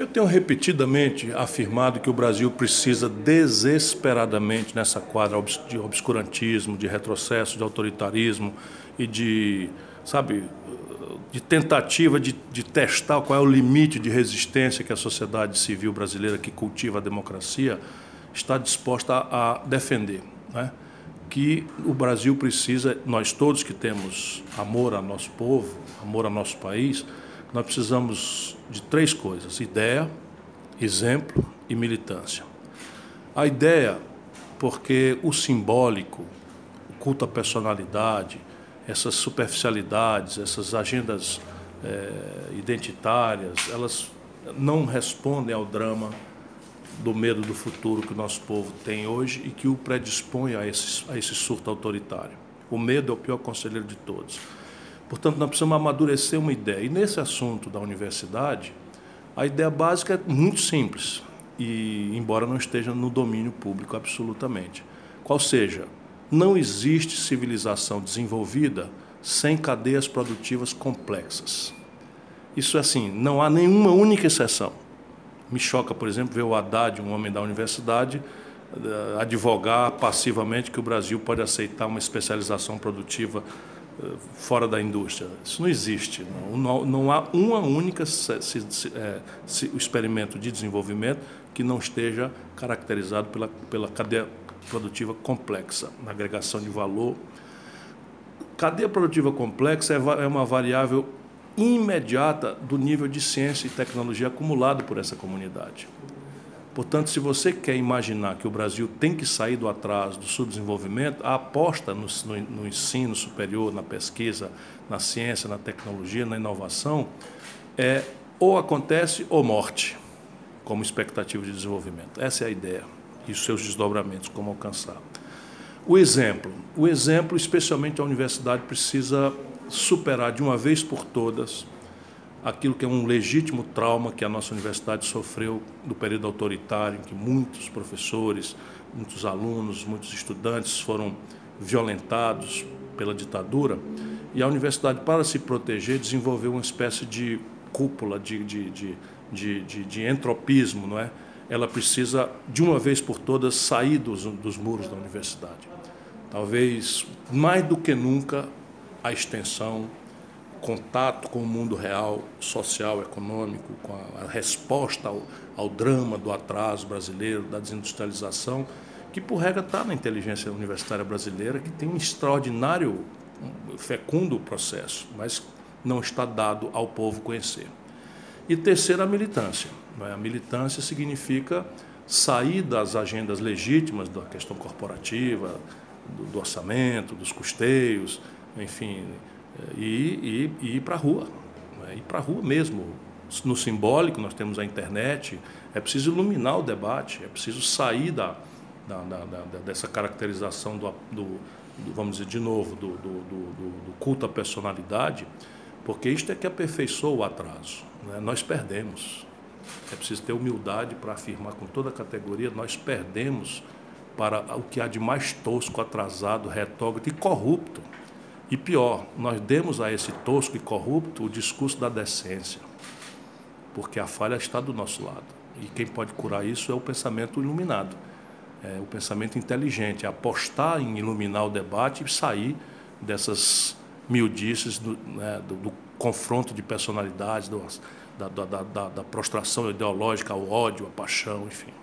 Eu tenho repetidamente afirmado que o Brasil precisa desesperadamente, nessa quadra de obscurantismo, de retrocesso, de autoritarismo e de, sabe, de tentativa de testar qual é o limite de resistência que a sociedade civil brasileira que cultiva a democracia está disposta a defender, né? Que o Brasil precisa, nós todos que temos amor ao nosso povo, amor ao nosso país, nós precisamos de 3 coisas: ideia, exemplo e militância. A ideia, porque o simbólico, o culto à personalidade, essas superficialidades, essas agendas identitárias, elas não respondem ao drama do medo do futuro que o nosso povo tem hoje e que o predispõe a esse surto autoritário. O medo é o pior conselheiro de todos. Portanto, nós precisamos amadurecer uma ideia. E nesse assunto da universidade, a ideia básica é muito simples, e embora não esteja no domínio público absolutamente. Qual seja, não existe civilização desenvolvida sem cadeias produtivas complexas. Isso é assim, não há nenhuma única exceção. Me choca, por exemplo, ver o Haddad, um homem da universidade, advogar passivamente que o Brasil pode aceitar uma especialização produtiva fora da indústria. Isso não existe. Não há uma única experimento de desenvolvimento que não esteja caracterizado pela cadeia produtiva complexa, na agregação de valor. Cadeia produtiva complexa é uma variável imediata do nível de ciência e tecnologia acumulado por essa comunidade. Portanto, se você quer imaginar que o Brasil tem que sair do atraso, do subdesenvolvimento, a aposta no ensino superior, na pesquisa, na ciência, na tecnologia, na inovação, ou acontece ou morte, como expectativa de desenvolvimento. Essa é a ideia e os seus desdobramentos, como alcançar. O exemplo, especialmente a universidade, precisa superar de uma vez por todas aquilo que é um legítimo trauma que a nossa universidade sofreu no período autoritário, em que muitos professores, muitos alunos, muitos estudantes foram violentados pela ditadura, e a universidade, para se proteger, desenvolveu uma espécie de cúpula, de entropismo, não é? Ela precisa, de uma vez por todas, sair dos muros da universidade. Talvez, mais do que nunca, a extensão, contato com o mundo real, social, econômico, com a resposta ao drama do atraso brasileiro, da desindustrialização, que, por regra, está na inteligência universitária brasileira, que tem um extraordinário, fecundo processo, mas não está dado ao povo conhecer. E terceiro, a militância. A militância significa sair das agendas legítimas da questão corporativa, do orçamento, dos custeios, enfim, e ir para a rua, né? Ir para a rua mesmo. No simbólico, nós temos a internet, é preciso iluminar o debate, é preciso sair dessa caracterização vamos dizer de novo, do culto à personalidade, porque isto é que aperfeiçoa o atraso, né? Nós perdemos. É preciso ter humildade para afirmar com toda a categoria, nós perdemos para o que há de mais tosco, atrasado, retrógrado e corrupto. E pior, nós demos a esse tosco e corrupto o discurso da decência, porque a falha está do nosso lado. E quem pode curar isso é o pensamento iluminado, é o pensamento inteligente, é apostar em iluminar o debate e sair dessas miudices do confronto de personalidades, da prostração ideológica ao ódio, à paixão, enfim.